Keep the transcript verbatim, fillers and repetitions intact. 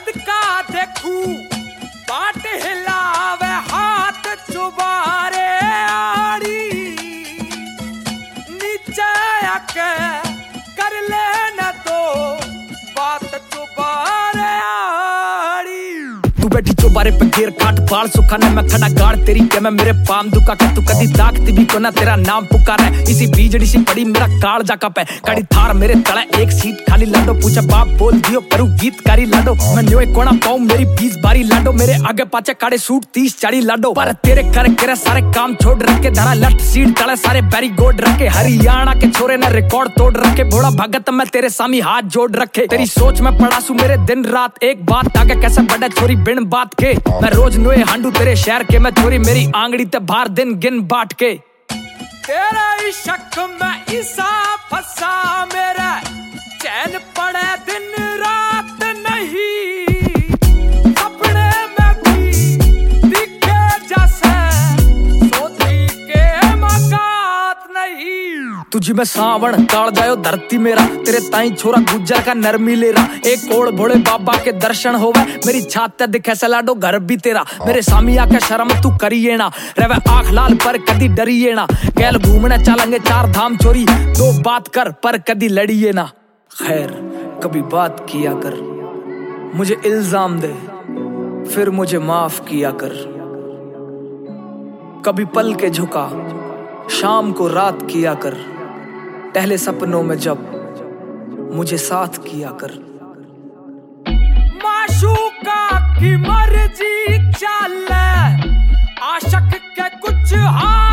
सदका देखू बाट हिलावे हाथ चुबारे आड़ी नीचे आके कर लेना तो बात चुबारे आड़ी। तू बैठी चुबारे पे घेर काट बाल सुखाने मैं खड़ा गाड़ तेरी के मैं मेरे पाम दुका के तू कदी ताकती भी को ना तेरा नाम पुकार है इसी बीजड़ी सी पड़ी मेरा काल जाका पे कड़ी थार मेरे तले एक सीट खाली लाडो पूछा बाप बोल दियो करू गीतकारी लाडो मैं न्योए कोना पाऊं मेरी बीस बारी लाडो मेरे आगे पाचे काड़े सूट तीस चाड़ी लाडो पर तेरे कर के सारे काम छोड़ रखे धरा लट सीट तले सारे बैरी गोड रखे हरियाणा के छोरे ने रिकॉर्ड तोड़ रखे भोला भगत मैं तेरे सामी हाथ जोड़ रखे तेरी सोच में पड़ा सू मेरे दिन रात एक बात आगे कैसे बड़े छोरी बिन बात के मैं रोज नुए हांडू तेरे शहर के मैं छोरी मेरी आंगड़ी ते बाहर दिन गिन बाट के तेरा इश्क में ईसा फसा मेरा चैन पड़े दिन रात नहीं सपने में भी दिखे जैसे सोची के मकात नहीं तुझी में सावण काल जायो धरती मेरा तेरे ताई छोरा गुज्जर का नरमी ले रहा एक ओड़ भोले बाबा के दर्शन होवे मेरी छात दिखे से लाडो घर भी तेरा मेरे सामी आके शर्म तू करिए ना रवे आँख लाल पर कदी डरिए ना गैल घूमने चलेंगे चार धाम चोरी दो बात कर पर कदी लड़िए ना खैर कभी बात किया कर मुझे इल्जाम दे फिर मुझे माफ किया कर कभी पल के झुका शाम को रात किया कर पहले सपनों में जब मुझे साथ किया कर माशूका की मर्जी चले आशिक के कुछ हाथ